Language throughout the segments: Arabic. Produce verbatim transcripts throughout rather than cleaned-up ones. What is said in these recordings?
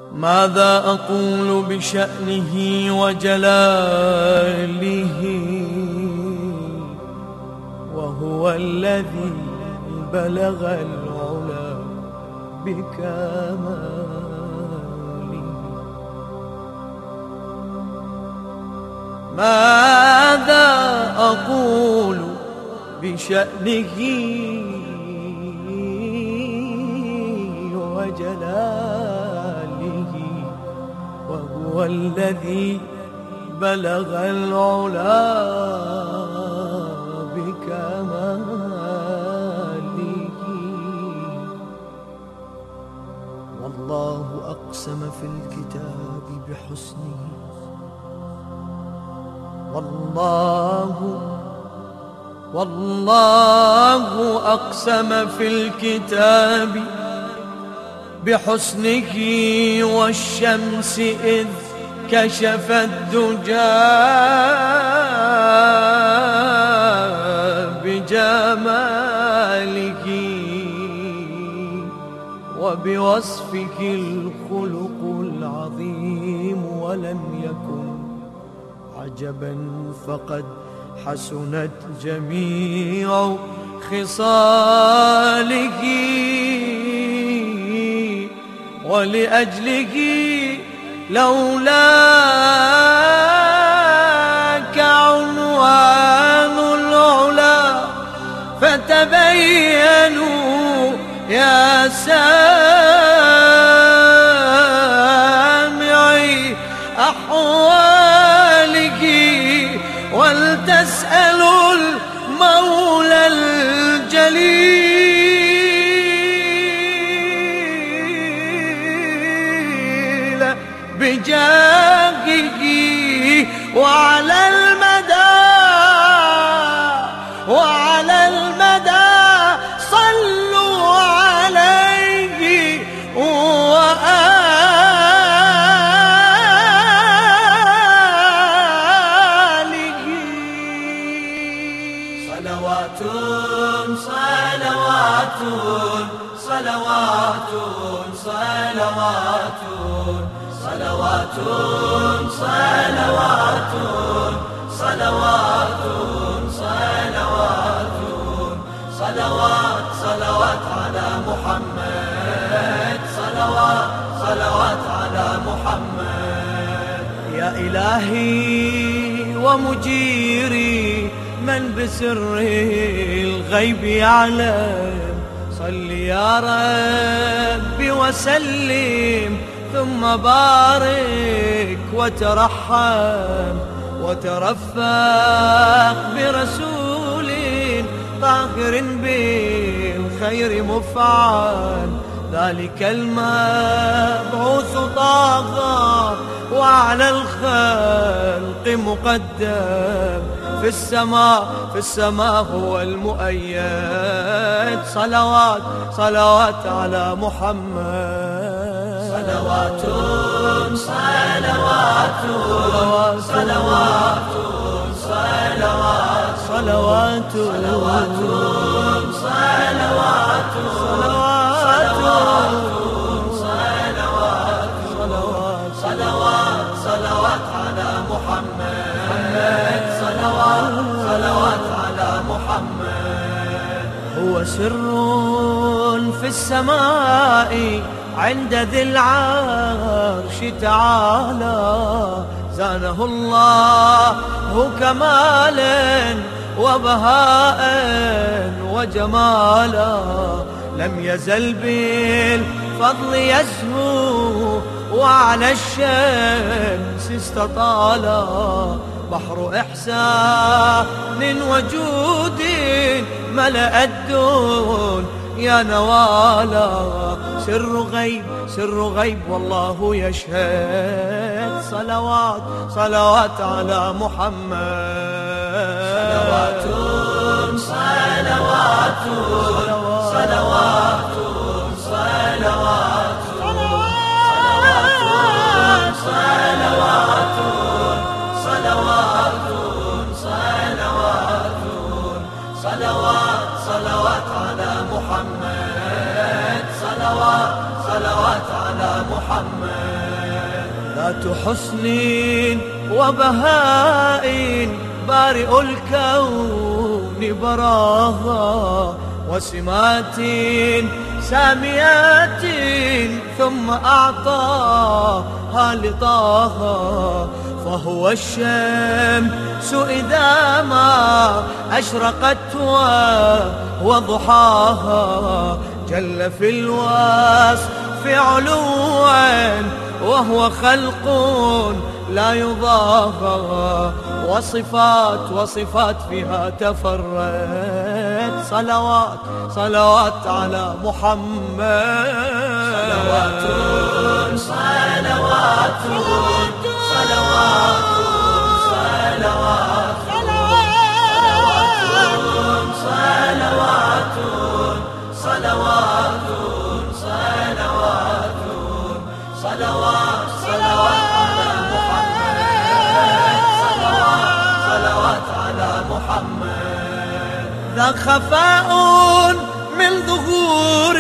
ماذا أقول بشأنه وجلاله وهو الذي بلغ العلا بكماله. ماذا أقول بشأنه وجلاله وهو الذي بلغ العلا بكماله. والله أقسم في الكتاب بحسنه والله والله أقسم في الكتاب بحسنه والشمس إذ كشفت دجى بجماله وبوصفك الخلق العظيم ولم يكن عجبا فقد حسنت جميع خصاله. ولأجله لولاك عنوان العلا فتبينوا يا سامعي أحواله ولتسألوا المولى الجليل بجاهه. وعلى المدى وعلى المدى صلوا عليه وآله. صلوات صلوات صلوات صلوات صلوات صلوات صلوات صلوات صلوات صلوات على محمد صلوات صلوات على محمد. يا إلهي ومجيري من بسر الغيب يعلم صل يا ربي وسلم ثم بارك وترحم وترفق برسول طاهر بالخير مفعل ذلك المبعوث طاغى وعلى الخلق مقدم في السماء في السماء هو المؤيد. صلوات صلوات على محمد. صلوات صلوات صلوات صلوات صلوات صلوات صلوات صلوات صلوات صلوات على محمد. صلوات صلوات على محمد. هو سر في السماء عند ذي العرش تعالى زانه الله كمالا وبهاء وجمالا لم يزل بالفضل يزهو وعلى الشمس استطالا بحر إحسان وجود ملأ الدون يا نوالا سر غيب سر غيب والله يشهد. صلوات صلوات على محمد. صلوات صلوات صلوات صلوات صلوات صلوات صلوات صلوات صلوات على محمد. صلوات صلوات على محمد. ذات حسن وبهاء بارئ الكون براها، وسمات ساميات ثم أعطاها لطاها. فهو الشمس إذا ما أشرقت وضحاها، جل في الوصف علوا وهو خلق لا يضاهى، وصفات وصفات فيها تفرد. صلوات صلوات على محمد، صلوات صلوات صلوات صلوات صلوات صلوات صلوات صلوات صلوات على محمد، صلوات صلوات على محمد. ذا خفاء من ظهور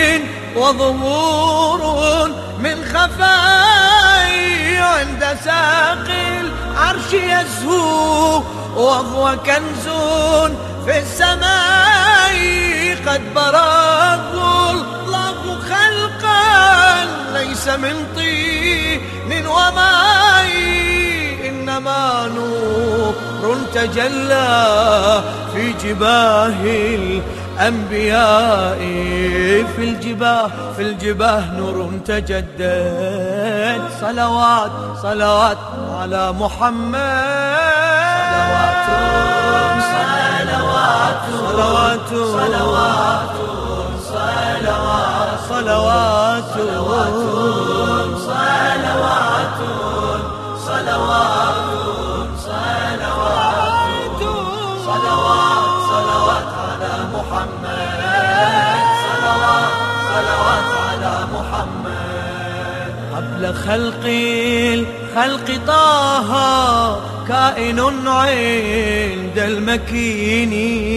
وظهور من خفاء، عند ساق العرش يزهو وهو كنز في السماء. قد براه الله خلقا ليس من طين وماء، إنما نور تجلى في جباه الأنبياء. في الجباه في الجباه نور تجدد. صلوات صلوات على محمد، صلوات صلوات صلوات صلوات صلوات صلوات صلوات صلوات صلوات صلوات صلوات على محمد، صلوات صلوات على محمد. قبل خلق الخلق طه كائن عند المكين،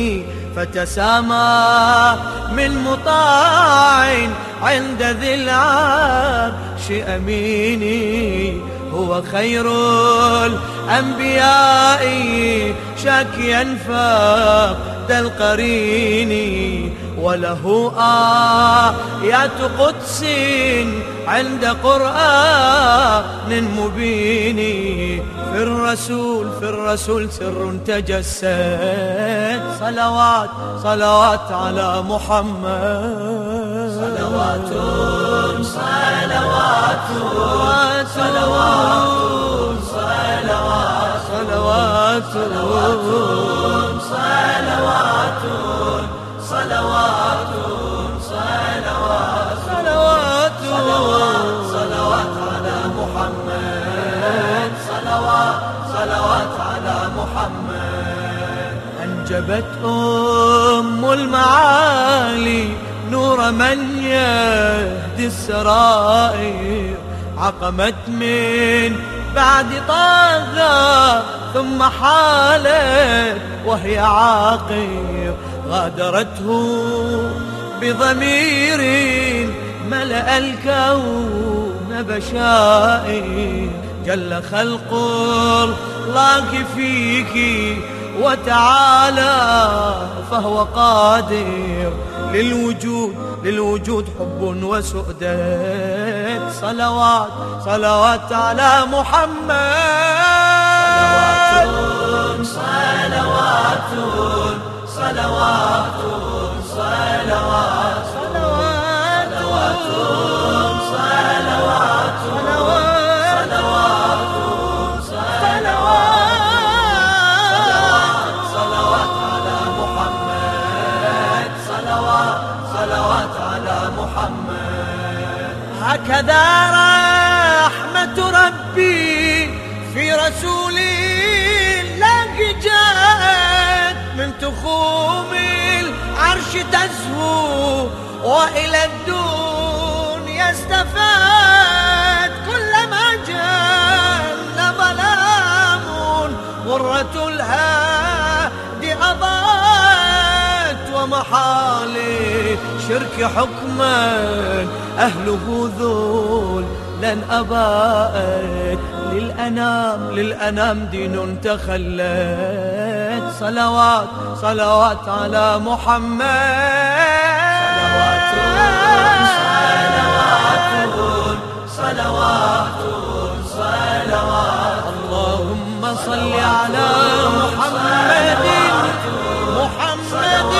فتسامى من مطاع عند ذي العرش أمين. هو خير الأنبياء شاكيا فقد القرين، وله آيات قدس عند قرآن مبين. في الرسول في الرسول سر تجسد. صلوات صلوات على محمد، صلوات صلوات صلوات صلوات صلوات صلوات صلوات صلوات صلوات صلوات على محمد، صلوات صلوات على محمد. أنجبت أم المعالي نور من يهدي السرائر، عقمت من بعد طاغى ثم حالت وهي عاقر. غادرته بضمير ملأ الكون بشائر. جل خلق الله فيك وتعالى، فهو قادر للوجود للوجود حب وسؤدد. صلوات صلوات على محمد، صلوات صلوات صلوات صلوات صلوات صلوات على محمد، صلوات صلوات على محمد. هكذا رحمة ربي في رسول الله جاءت، من تخوم العرش تزهو وإلى الدنيا استفاد. كلما جن ظلام غرة الهادي أضاءت، ومحال شرك حكما أهله ذو لن أباءت للأنام للأنام دين تخلت صلوات صلوات على محمد صلوات صلوات اللهم صل على محمد محمد